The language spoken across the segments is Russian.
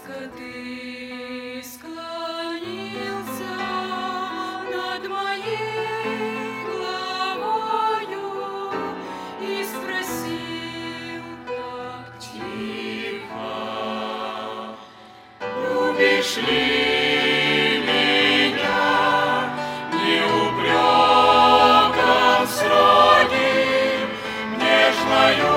Низко ты склонился над моей головою и спросил так тихо: любишь ли меня? Не упреком строгим, нежною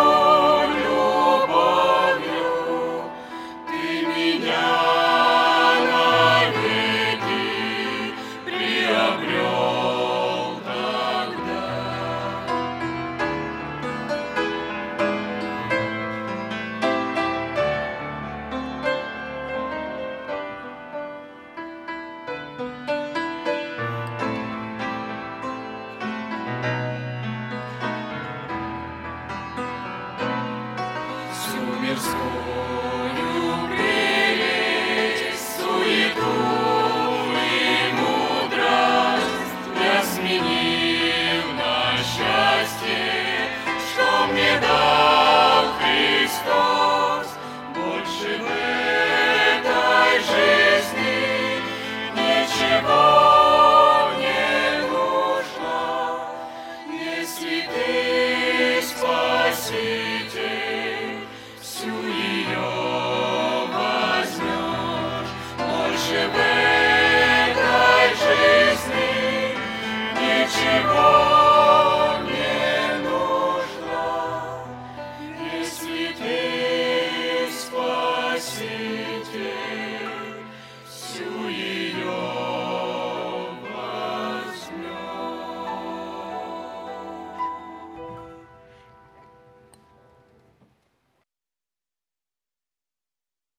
любовью ты меня навеки приобрел тогда. Всю мирскую прелесть, суету и мудрость я сменил на счастье, что мне дал Христос. Больше в этой жизни ничего не нужно, если ты спасибо.